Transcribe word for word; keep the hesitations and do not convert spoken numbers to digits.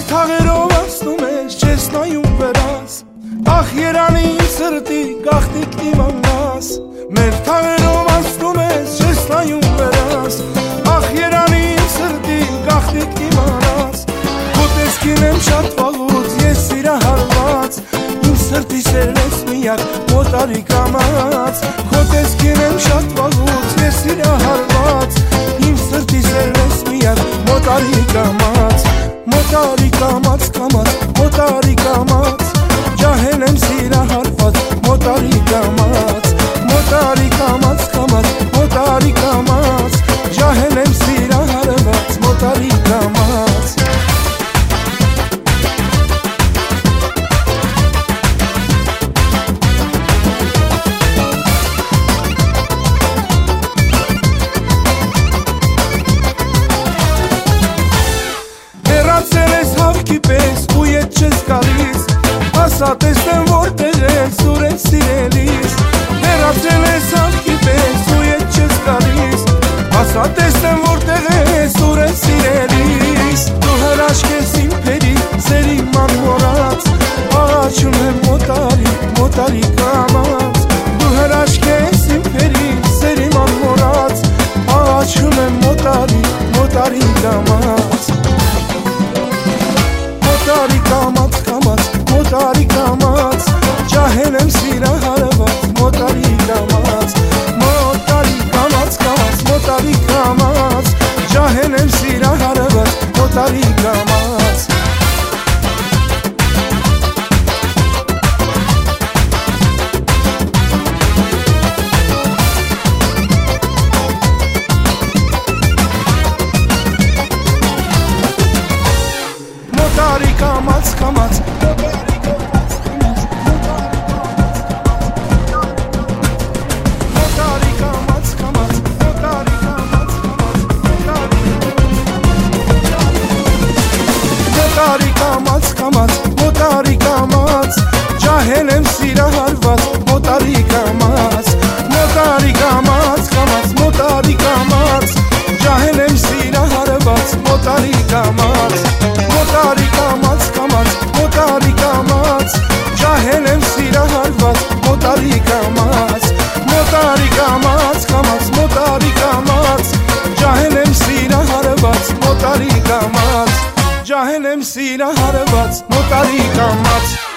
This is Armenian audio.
թաղերով ասնում ես չես նայում վերաս, ախ երանի իմ սրտի գաղտնիք իմանաս, մեր թաղերով ասնում ես չես նայում վերաս, ախ երանի իմ սրտի գաղտնիք իմանաս, քո տեսքին եմ շատ վաղուց ես սիրահարված, իմ սրտի սերն ես միակ մոտարի կամած, քո տեսքին եմ շատ վաղուց ես սիրահարված, իմ սրտի սերն ես միակ մոտարի կամած, մոտարի կամած կամած, մոտարի կամած, ջահել եմ սիրահարված, մոտարի կամած, մոտարի կամած կամած, մոտարի կամած, ջահել եմ սիրահարված, մոտարի կամած. Հեռացել ես հավքի պես ու ետ չես գալիս, ասա տեսնեմ որտեղ ես ուր ես սիրելիս, հեռացել ես հավքի պես ու ետ չես գալիս, ասա տեսնեմ որտեղ ես ուր ես սիրելիս, դու հրաշք ես իմ փերի սերի մանմորած, աղաչում եմ մոտարի, մոտարի կամած, դու հրաշք ես իմ փերի սերի մանմորած, աղաչում եմ մոտարի, մոտարի կամած. Մոտարի կամած կամած, մոտարի կամած, ջահել եմ սիրահարված, մոտարի կամած, մոտարի կամած կամած, մոտարի կամած, ջահել եմ սիրահարված, մոտարի կամած. Մոտարի կամած կամած, մոտարի կամած կամած, մոտարի կամած կամած, մոտարի կամած, ջահել եմ սիրահարված, մոտարի կամած, մոտարի կամած կամած, մոտարի կամած, ջահել եմ սիրահարված, մոտարի կամած, մոտարի կամած կամած, մոտարի կամած, ջահել եմ սիրահարված, մոտարի կամած, մոտարի կամած կամած, մոտարի կամած, ջահել եմ սիրահարված, մոտարի կամած, ջահել եմ սիրահարված, մոտարի կամած.